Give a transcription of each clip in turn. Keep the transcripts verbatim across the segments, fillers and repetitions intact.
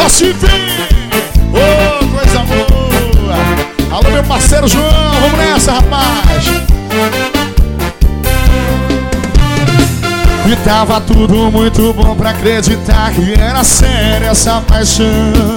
Recife! Ô, oh, coisa boa! Alô, meu parceiro João, vamos nessa, rapaz! E tava tudo muito bom pra acreditar que era séria essa paixão.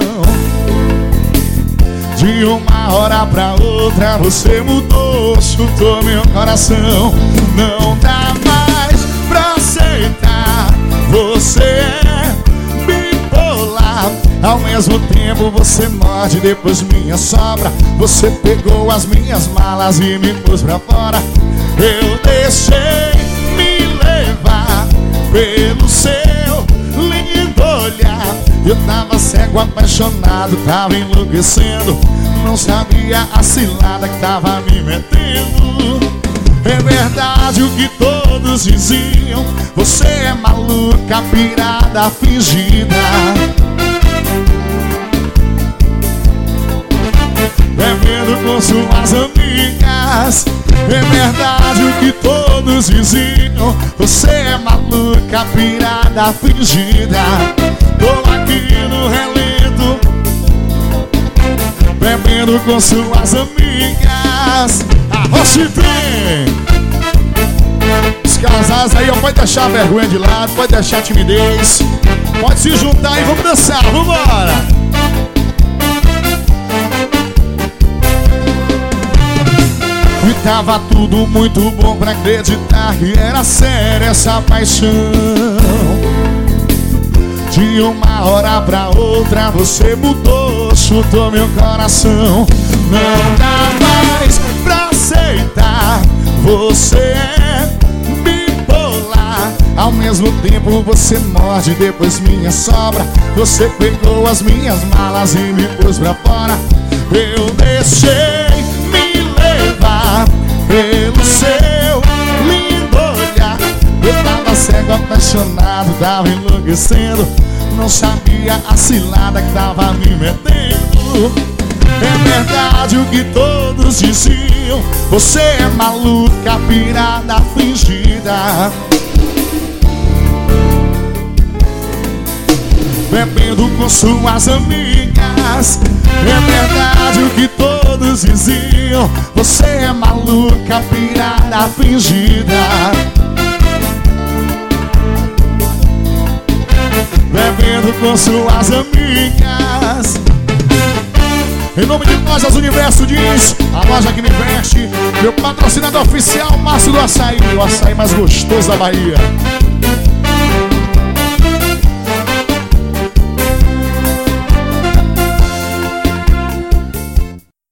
De uma hora pra outra você mudou, chutou meu coração. Não dá mais pra aceitar, você é bipolar. Ao mesmo tempo você morde, depois minha sobra. Você pegou as minhas malas e me pôs pra fora. Eu deixei me levar pelo seu lindo olhar. Eu tava cego, apaixonado, tava enlouquecendo. Não sabia a cilada que tava me metendo. É verdade o que todos diziam, você é maluca, pirada, fingida. Bebendo com suas amigas. É verdade o que todos diziam, você é maluca, pirada, fingida. Tô aqui no relento, bebendo com suas amigas. Arrocha e vem! Os casais aí, ó, pode deixar a vergonha de lado, pode deixar a timidez, pode se juntar e vamos dançar, vambora! E tava tudo muito bom pra acreditar que era séria essa paixão. De uma hora pra outra você mudou, chutou meu coração. Não dá mais pra aceitar, você é bipolar. Ao mesmo tempo você morde, depois minha sobra. Você pegou as minhas malas e me pôs pra fora. Eu deixei me levar pelo seu lindo olhar. Eu tava cego, apaixonado, tava enlouquecendo. Não sabia a cilada que tava me metendo. É verdade o que todos diziam, você é maluca, pirada, fingida. Bebendo com suas amigas. É verdade o que todos diziam, você é maluca, pirada, fingida. Bebendo com suas amigas. Em nome de Lojas Universo Jeans, a loja que me veste, meu patrocinador oficial, Márcio do Açaí, o açaí mais gostoso da Bahia.